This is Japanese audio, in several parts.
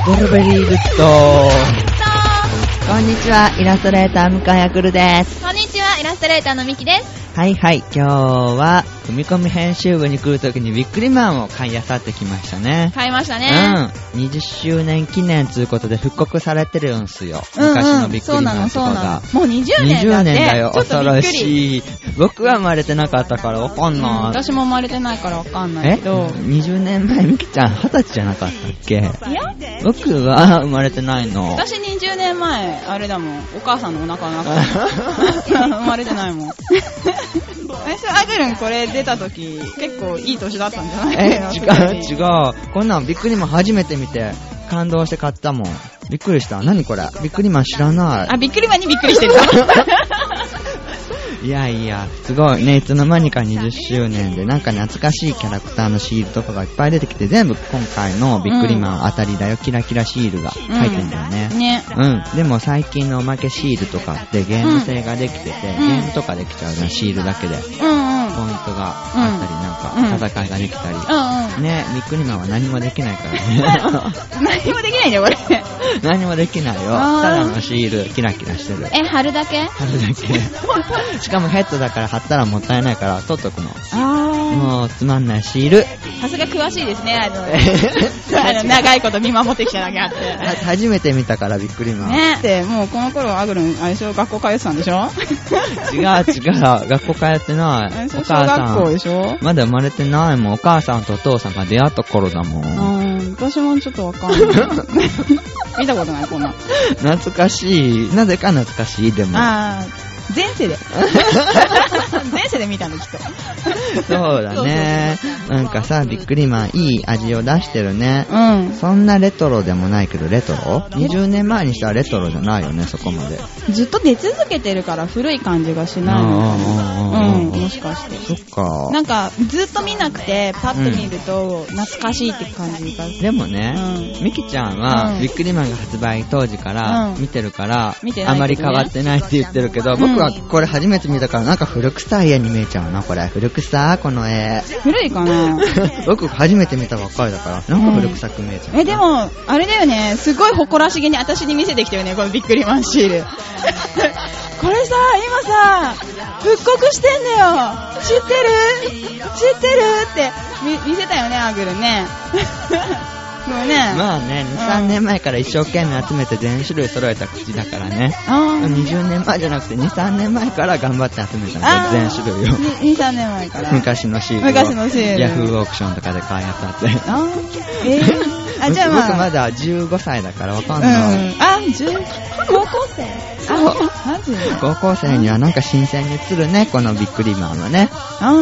ブルベリーグッド。こんにちは、イラストレーター向井あくるです。 こんにちは、イラストレーターのみきです。 はいはい、今日は組み込み編集部に来るときにビックリマンを買い漁ってきましたね。 買いましたね。 うん。20周年記念ということで復刻されてるんすよ。昔のビックリマンとかが。 もう20年だって。20 年だよ、恐ろしい。僕は生まれてなかったからわかんない。 私も生まれてないからわかんないけど。 20年前、みきちゃん20歳じゃなかったっけ？いや、僕は生まれてないの。 私20年前、あれだもん。お母さんのお腹の中生まれてないもん。最初アグルンこれ出た時結構いい年だったんじゃない？ 違う。こんなんビックリマン初めて見て感動して買ったもん。びっくりした。何これ？ビックリマン知らない。 あ、ビックリマンにびっくりしてる。 いやいや、すごいね。いつの間にか20周年でなんか懐かしいキャラクターのシールとかがいっぱい出てきて、全部今回のビックリマン当たりだよ、キラキラシールが入ってんだよね。 ね。 でも最近のおまけシールとかってゲーム性ができてて、ゲームとかできちゃうじゃん、シールだけで。ポイントがあったり、なんか戦いができたり。ね、ビックリマンは何もできないからね。 何もできないんだよ、これ。 何もできないよ。ただのシール、キラキラしてる。 貼るだけ？ 貼るだけ。しかもヘッドだから貼ったらもったいないから取っとくの。もうつまんないシール。 さすが詳しいですね。長いこと見守ってきただけあって。 初めて見たからびっくりマン。 ね。で、もうこの頃アグルン、あれでしょ、学校通ってたんでしょ？ 違う。学校通ってない。お母さん。 小学校でしょ？ まだ生まれてないもん。お母さんとお父さんが出会った頃だもん。 私もちょっとわかんない。見たことない、こんな。 懐かしい。なぜか懐かしい、でも。 前世で前世で見たのきっと。 そうだね。なんかさ、ビックリマンいい味を出してるね。そんなレトロでもないけど、レトロ ?20 年前にしたらレトロじゃないよね、そこまで。 ずっと出続けてるから古い感じがしないの。もしかして。 そっか。 なんかずっと見なくてパッと見ると懐かしいって感じが。 でもね、ミキちゃんはビックリマンが発売当時から見てるから、あまり変わってないって言ってるけど、僕はこれ初めて見たからなんか古臭い絵に見えちゃうな、これ。古臭この絵。 古いかな？ 僕初めて見たばっかりだから、なんか古臭く見えちゃう。 でも、あれだよね、すごい誇らしげに私に見せてきたよね、このビックリマンシール。これさ、今さ、復刻してんだよ。知ってるって見せたよね、アグルね。もうね。 まあね、2、3年前から一生懸命集めて全種類揃えた口だからね。20年前じゃなくて2、3年前から頑張って集めたんだよ、全種類を。 2、3年前から。 昔のシールを。ヤフーオークションとかで買いあったって。じゃあ僕まだ15歳だからわかんない。 高校生？マジ？ 高校生にはなんか新鮮に映るね、このビックリマンはね。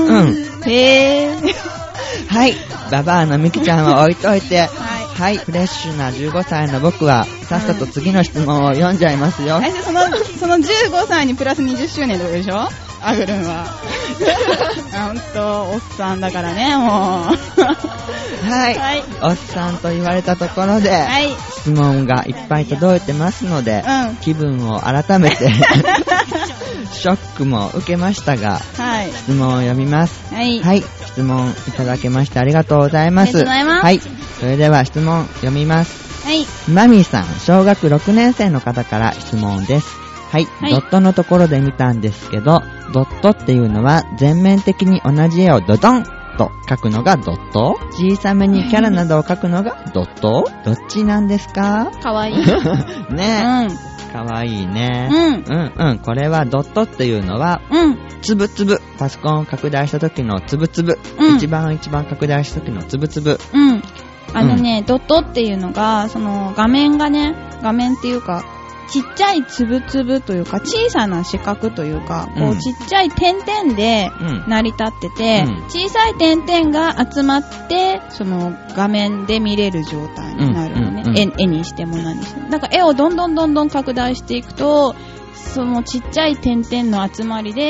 はい。ババアのミキちゃんは置いといて、はい。フレッシュな15歳の僕は、さっさと次の質問を読んじゃいますよ。 その15歳にプラス20周年ってことでしょ？アグルンは。ほんと、おっさんだからね、もう。 はい。おっさんと言われたところで、質問がいっぱい届いてますので、気分を改めて、ショックも受けましたが、質問を読みます。はい。質問いただけましてありがとうございます。はい。それでは質問読みます。はい。マミーさん、小学6年生の方から質問です。はい。ドットのところで見たんですけど、ドットっていうのは全面的に同じ絵をドドンと描くのがドット？小さめにキャラなどを描くのがドット？どっちなんですか？ かわいい。 ね。かわいいね。これはドットっていうのは、つぶつぶ。パソコンを拡大した時のつぶつぶ。一番拡大した時のつぶつぶ。 ドットっていうのが、その画面っていうか、ちっちゃいつぶつぶというか、小さな四角というか、こうちっちゃい点々で成り立ってて、小さい点々が集まって、その画面で見れる状態になるのね。絵にしても何にしても。なんか絵をどんどん拡大していくと、そのちっちゃい点々の集まりで、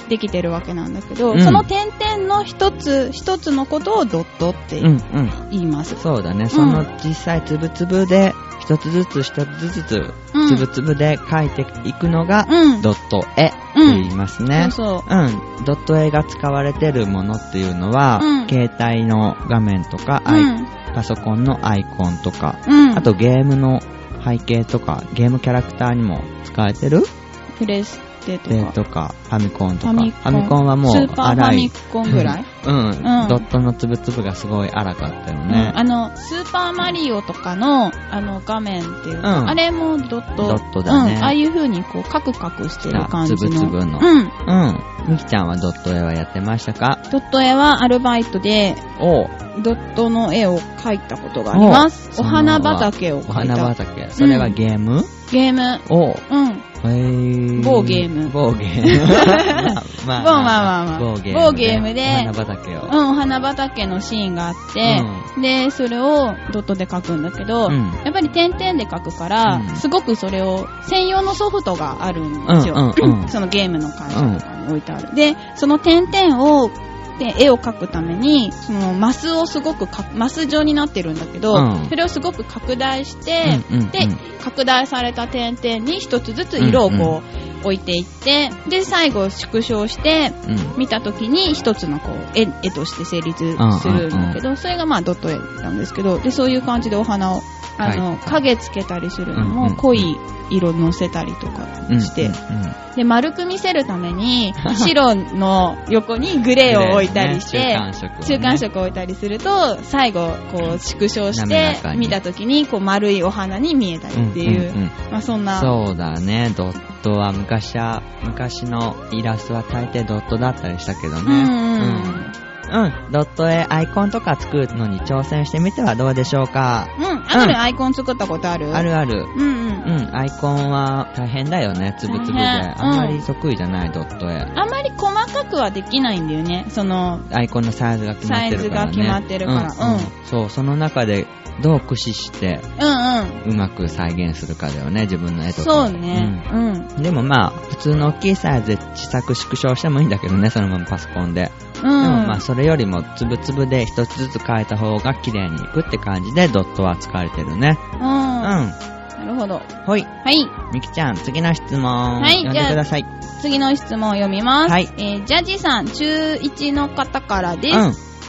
できてるわけなんだけど、その点々の一つ一つのことをドットって言います。 そうだね。その実際つぶつぶで一つずつ一つずつつぶつぶで描いていくのがドット絵って言いますね。ドット絵が使われてるものっていうのは、携帯の画面とか、パソコンのアイコンとか、あとゲームの背景とか、ゲームキャラクターにも使われてる？ プレステとか、ファミコンとか。ファミコンはもうスーパーファミコンぐらい？ ドットのつぶつぶがすごい荒かったよね。 スーパーマリオとかの、画面っていうか、あれもドット。 ドットだね。 ああいう風にこう、カクカクしてる感じの。 つぶつぶの。みきちゃんはドット絵はやってましたか？ ドット絵はアルバイトで、ドットの絵を描いたことがあります。お花畑を描いた。お花畑。それはゲーム？ ゲーム。某ゲーム。 某ゲーム。 某ゲームで、 お花畑を。 お花畑のシーンがあって、で、それをドットで描くんだけど、やっぱり点々で描くから、すごくそれを、専用のソフトがあるんですよ。そのゲームの会社とかに置いてある。で、その点々を、絵を描くために、そのマスをすごくマス状になってるんだけど、それをすごく拡大して、で、拡大された点々に一つずつ色をこう置いていって、で、最後縮小して、見たときに一つのこう絵として成立するんだけど、それがまあドット絵なんですけど、で、そういう感じでお花を、影つけたりするのも濃い色乗せたりとかして、で、丸く見せるために、白の横にグレーを置いたりして、中間色を置いたりすると、最後、こう、縮小して、見たときに、こう、丸いお花に見えたりっていう、まあそんな。 そうだね、ドットは昔のイラストは大抵ドットだったりしたけどね。ドット絵アイコンとか作るのに挑戦してみてはどうでしょうか。 アイコン作ったことある？ ある。アイコンは大変だよね、つぶつぶで。あんまり得意じゃない、ドット絵。 あんまり細かくはできないんだよね、その。 アイコンのサイズが決まってるからね。サイズが決まってるから。そう、その中でどう駆使して、うまく再現するかだよね、自分の絵とか。 そうね。 でもまあ、普通の大きいサイズで小さく縮小してもいいんだけどね、そのままパソコンで。でもまあそれよりもつぶつぶで一つずつ描いた方が綺麗にいくって感じでドットは使われてるね。 なるほど。 はい。みきちゃん、次の質問。読んでください。 次の質問を読みます。ジャッジさん、中1の方からです。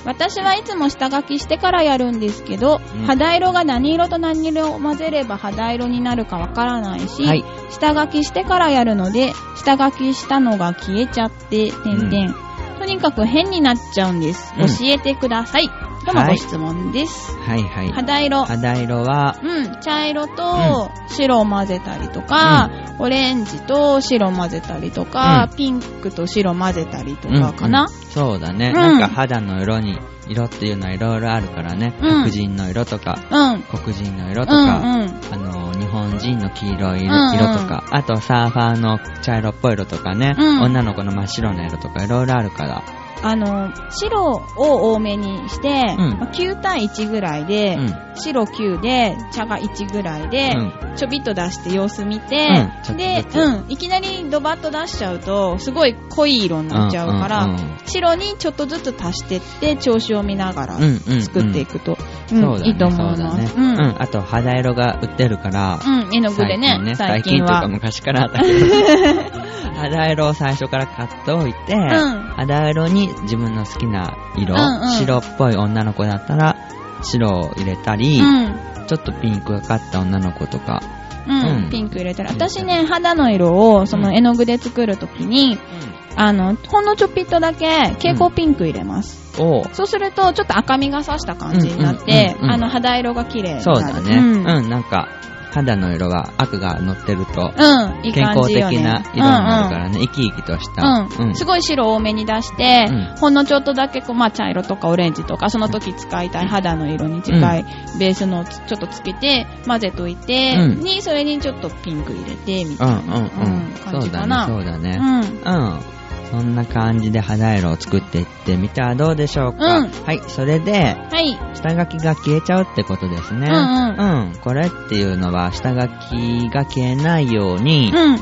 私はいつも下書きしてからやるんですけど、肌色が何色と何色を混ぜれば肌色になるかわからないし、下書きしてからやるので、下書きしたのが消えちゃって、とにかく変になっちゃうんです。教えてください。とのご質問です。肌色は、 茶色と白を混ぜたりとか、オレンジと白混ぜたりとか、ピンクと白混ぜたりとかかな。 そうだね。なんか肌の色っていうのはいろいろあるからね。白人の色とか、黒人の色とか、日本人の黄色い色とか、あとサーファーの茶色っぽい色とかね、女の子の真っ白な色とかいろいろあるから。 白を多めにして、9対1ぐらいで、白9で、茶が1ぐらいで、ちょびっと出して様子見て、で、いきなりドバッと出しちゃうと、すごい濃い色になっちゃうから、白にちょっとずつ足してって、調子を見ながら作っていくと、いいと思います。 あと、肌色が売ってるから、 絵の具でね、 最近というか昔からあったけど、肌色を最初から買っておいて、肌色に自分の好きな色、白っぽい女の子だったら白を入れたり、ちょっとピンクがかった女の子とか、 ピンク入れたら、私ね、肌の色をその絵の具で作るときに、ほんのちょっぴっとだけ蛍光ピンク入れます。そうするとちょっと赤みが差した感じになって、肌色が綺麗になる。 そうだね。なんか肌の色は赤が乗ってると、健康的な色になるからね、生き生きとした。 すごい白多めに出して、ほんのちょっとだけ茶色とかオレンジとか、その時使いたい肌の色に近いベースのちょっとつけて、混ぜといて、それにちょっとピンク入れて、みたいな感じかな。 そうだね。そんな感じで肌色を作っていってみたらどうでしょうか。それで、下書きが消えちゃうってことですね。これっていうのは下書きが消えないように、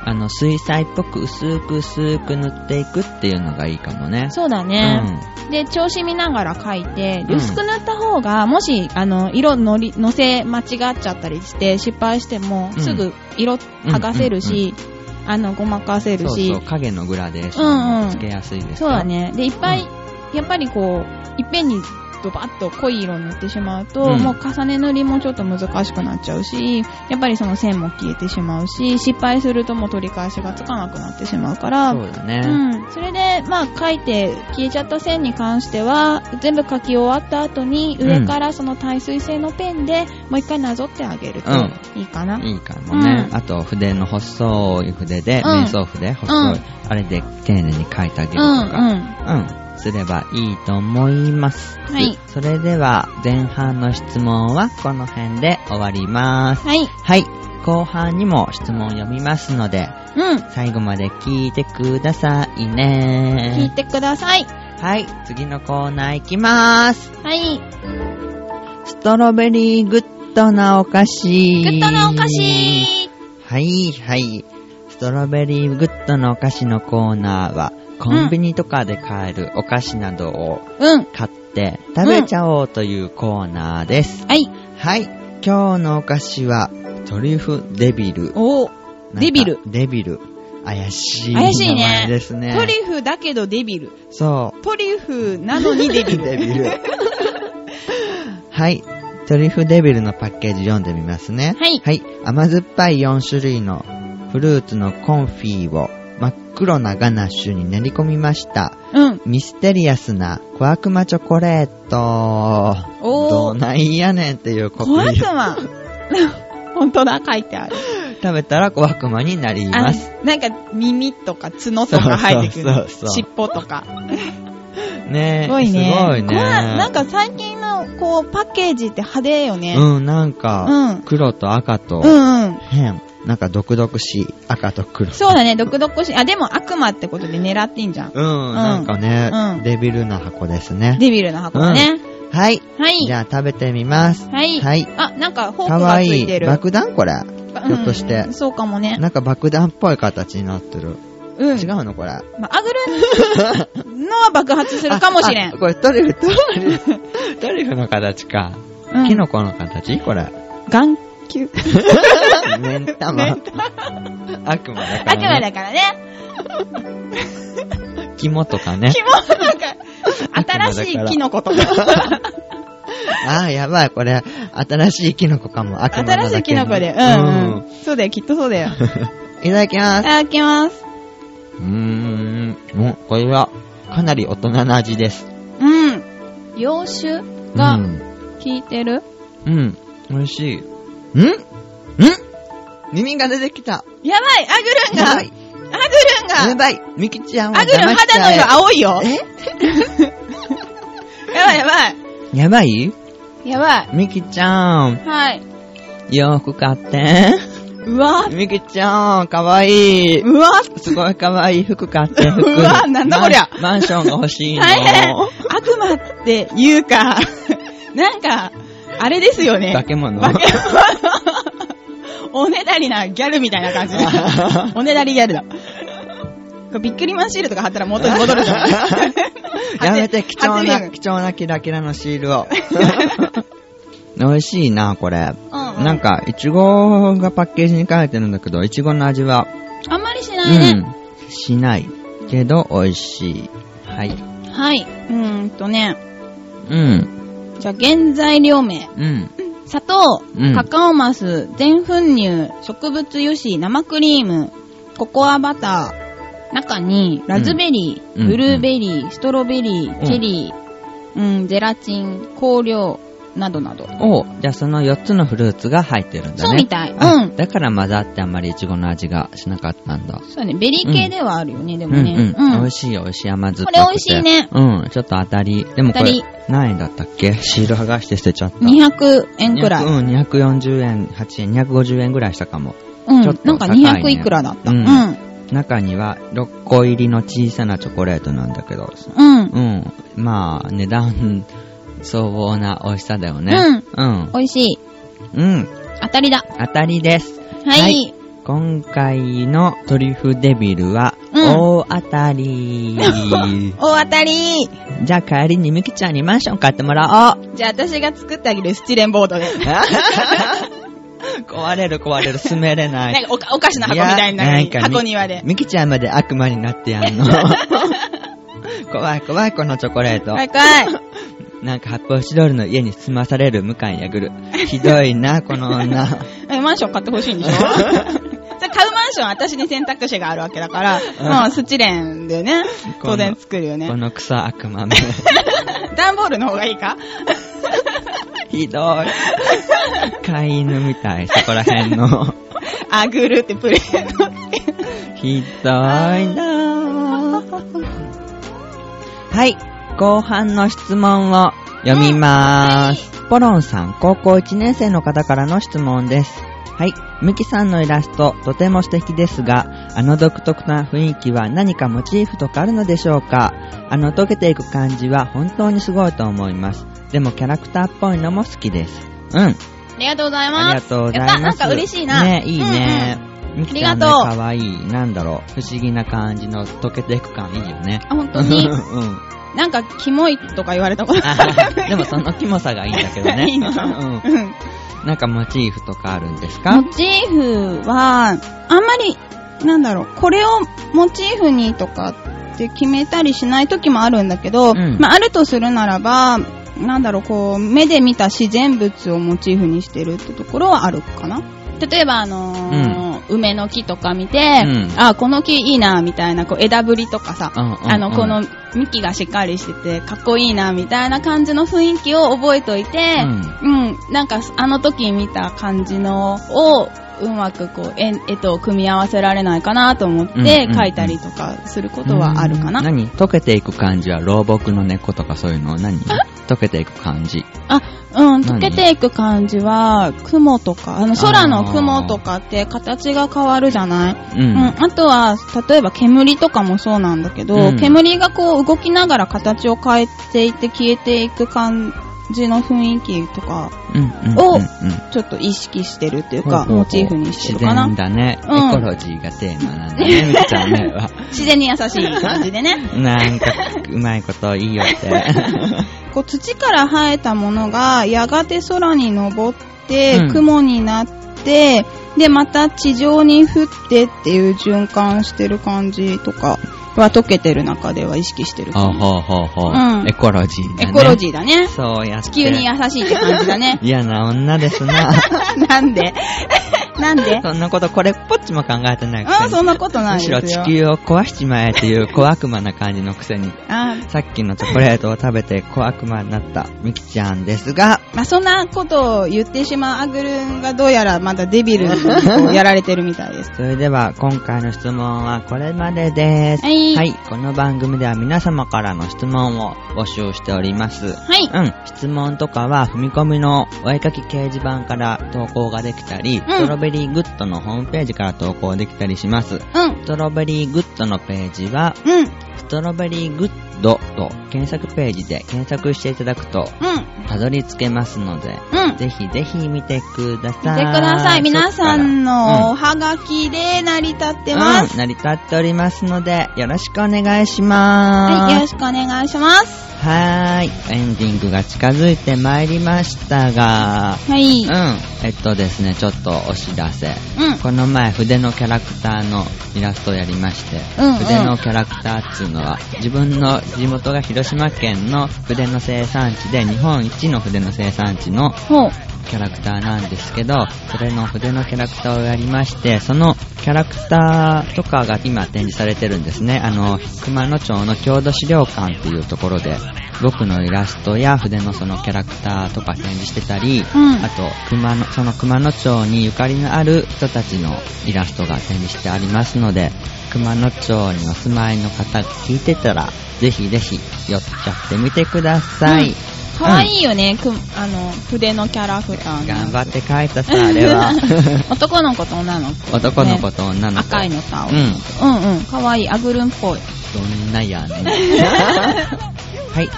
水彩っぽく薄く塗っていくっていうのがいいかもね。 そうだね。で、調子見ながら描いて、薄く塗った方が、もし、色のせ間違っちゃったりして、失敗しても、すぐ色剥がせるし、ごまかせるし。 そうそう、影のグラデーションもつけやすいですよ。 そうだね。で、いっぱい、やっぱりこう、いっぺんに、ドバッと濃い色を塗ってしまうと、もう重ね塗りもちょっと難しくなっちゃうし、やっぱりその線も消えてしまうし、失敗するともう取り返しがつかなくなってしまうから、 そうだね。 それで、描いて消えちゃった線に関しては、全部描き終わった後に、上からその耐水性のペンでもう一回なぞってあげるといいかな。 いいかもね。あと、筆の細い筆で、瞑想筆、細い、あれで丁寧に描いてあげるとか。すればいいと思います。はい。それでは前半の質問はこの辺で終わります。はい。はい。後半にも質問読みますので、最後まで聞いてくださいね。 聞いてください。 はい。次のコーナーいきます。 はい。 ストロベリーグッドなお菓子。 グッドなお菓子。 はいはい。ストロベリーグッドなお菓子のコーナーは、コンビニとかで買えるお菓子などを買って食べちゃおうというコーナーです。 はい。 はい。今日のお菓子はトリュフデビル。 デビル。 デビル。怪しい名前ですね。 トリュフだけどデビル。 そう。 トリュフなのにデビル。 デビル。はい。トリュフデビルのパッケージ読んでみますね。 はい。 はい。甘酸っぱい4種類のフルーツのコンフィーを真っ黒なガナッシュに練り込みました。ミステリアスな小悪魔チョコレート。どないやねんっていうこと。 小悪魔本当だ、書いてある。 食べたら小悪魔になります。 なんか耳とか角とか生えてくる。尻尾とか。 ねえ。 すごいね。 すごいね。 なんか最近のこうパッケージって派手よね。 なんか、黒と赤と変。なんか毒々しい赤と黒。 そうだね、毒々しい。でも悪魔ってことで狙っていいんじゃん。 なんかね、デビルな箱ですね。 デビルな箱だね。 はい。はい。じゃあ食べてみます。 はい。はい。なんかフォークがついてる。 爆弾これ。ひょっとして。 そうかもね。 なんか爆弾っぽい形になってる。違うのこれ。 アグルのは爆発するかもしれん。 これトリュフの形か。キノコの形これ。 眼球。 目ん玉。悪魔だからね。 悪魔だからね。 肝とかね。 肝とか。新しいキノコとか。 やばい、これ、新しいキノコかも。悪魔だけ新しいキノコで。そうだよ、きっとそうだよ。 いただきます。 いただきます。 これは、かなり大人な味です。 洋酒が、効いてる？ 美味しい。耳が出てきた。 やばい、アグルンが。アグルンが。 やばい、ミキちゃんはアグルン肌の色青いよ。やばいやばい。 やばい？ やばい。 ミキちゃん。 はい。 洋服買って。 うわ。 ミキちゃん、かわいい。 うわ。 すごいかわいい服買って。 うわ、なんだこりゃ。 マンションが欲しいの。 大変。悪魔って言うか。なんか、あれですよね。 化け物。 おねだりなギャルみたいな感じ。おねだりギャルだ。びっくりマンシールとか貼ったら元に戻るじゃん。 やめて、貴重なキラキラのシールを。美味しいな、これ。なんか、いちごがパッケージに書いてるんだけど、いちごの味は。 あんまりしないね。 しない。けど、美味しい。はい。 はい。じゃあ、原材料名。砂糖、カカオマス、全粉乳、植物油脂、生クリーム、ココアバター、中にラズベリー、ブルーベリー、ストロベリー、チェリー、ゼラチン、香料、などなど。 じゃあその4つのフルーツが入ってるんだね。 そうみたい。 だから混ざってあんまりイチゴの味がしなかったんだ。 そうね、ベリー系ではあるよね、でもね。 美味しい甘酸っぱくて。 これ美味しいね。 ちょっと当たり。でもこれ、何円だったっけ？シール剥がして捨てちゃった。 200円くらい。 240円、8円、250円くらいしたかも。 ちょっとなんか200いくらだった。 中には6個入りの小さなチョコレートなんだけど。まあ、値段、相応な美味しさだよね。 美味しい。 当たりだ。 当たりです。 はい。 今回のトリュフデビルは、大当たり。 大当たり。 じゃあ帰りにミキちゃんにマンション買ってもらおう。 じゃあ私が作ってあげるスチレンボードで。 壊れる、住めれない。 なんかお菓子の箱みたいな箱庭で。 ミキちゃんまで悪魔になってやんの。怖い、このチョコレート。 怖い。 なんか発泡スチロールの家に住まされる向井やぐる。ひどいな、この女。 マンション買ってほしいんでしょ買うマンションは私に選択肢があるわけだから、まあスチレンでね、当然作るよね。 この草悪魔め。 段ボールの方がいいかひどい。飼い犬みたい、そこら辺の。 あぐるってプレート。 ひどいなぁ。はい。後半の質問を読みまーす。ポロンさん、高校1年生の方からの質問です。はい。ミキさんのイラスト、とても素敵ですが、独特な雰囲気は何かモチーフとかあるのでしょうか？溶けていく感じは本当にすごいと思います。でもキャラクターっぽいのも好きです。 ありがとうございます。 ありがとうございます。 なんか嬉しいな。 ね、いいね。ミキちゃんね、 かわいい。なんだろう。不思議な感じの溶けていく感いいよね。 あ、本当になんか、キモいとか言われたことある。 でもそのキモさがいいんだけどね。 いいのなんかモチーフとかあるんですか？ モチーフは、あんまり、これをモチーフにとかって決めたりしない時もあるんだけど、あるとするならば、目で見た自然物をモチーフにしてるってところはあるかな。例えば梅の木とか見て、この木いいなみたいな枝ぶりとかさ、この幹がしっかりしててかっこいいなみたいな感じの雰囲気を覚えといて、なんか時見た感じのをうまく絵と組み合わせられないかなと思って描いたりとかすることはあるかな。 溶けていく感じは老木の根っことかそういうの？溶けていく感じ。 溶けていく感じは雲とか空の雲とかって形が変わるじゃない。あとは例えば煙とかもそうなんだけど、煙が動きながら形を変えていって消えていく感じの雰囲気とかをちょっと意識してるっていうか、モチーフにしてるかな。 自然だね。エコロジーがテーマなんだね、みきちゃんね。 自然に優しい感じでね。 なんかうまいこといいよって。 土から生えたものがやがて空に昇って雲になって、でまた地上に降ってっていう循環してる感じとかは溶けてる中では意識してる。 エコロジーだね。 エコロジーだね。 そうやって。 地球に優しいって感じだね。 嫌な女ですな。 なんでそんなことこれっぽっちも考えてないくせに。 そんなことないですよ。 むしろ地球を壊しちまえっていう小悪魔な感じのくせに。さっきのチョコレートを食べて小悪魔になったミキちゃんですが。 そんなことを言ってしまうアグルがどうやらまだデビルにやられてるみたいです。 それでは今回の質問はこれまでです。はい。この番組では皆様からの質問を募集しております。 はい。 質問とかは踏み込みのお絵かき掲示板から投稿ができたり、ストロベリーグッドのホームページから投稿できたりします。ストロベリーグッドのページは、ストロベリーグッドと検索ページで検索していただくと、たどり着けますので、ぜひぜひ見てください。 見てください。皆さんのおはがきで成り立ってます。 成り立っておりますので、よろしくお願いします。 はい、よろしくお願いします。 エンディングが近づいてまいりましたが、ですね、ちょっとお知らせ。この前、筆のキャラクターのイラストをやりまして、筆のキャラクターっていうのは、自分の地元が広島県の筆の生産地で、日本一の筆の生産地のキャラクターなんですけど、それの筆のキャラクターをやりまして、そのキャラクターとかが今展示されてるんですね。熊野町の郷土資料館っていうところで、僕のイラストや筆のそのキャラクターとか展示してたり、あとその熊野町にゆかりのある人たちのイラストが展示してありますので、熊野町にお住まいの方聞いてたら、ぜひぜひ寄っちゃってみてください。 かわいいよね、筆のキャラクター。 頑張って描いたさ、あれは。 男の子と女の子。 男の子と女の子。 赤いのさ。かわいい、アグルンっぽい。 どんなやねん。はい。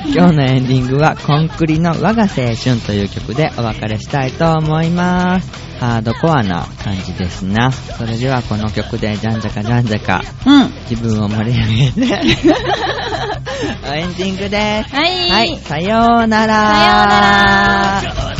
今日のエンディングはコンクリの我が青春という曲でお別れしたいと思います。ハードコアな感じですな。それではこの曲でじゃんじゃかじゃんじゃか、自分を盛り上げてエンディングです。はい、さようなら。 さようなら。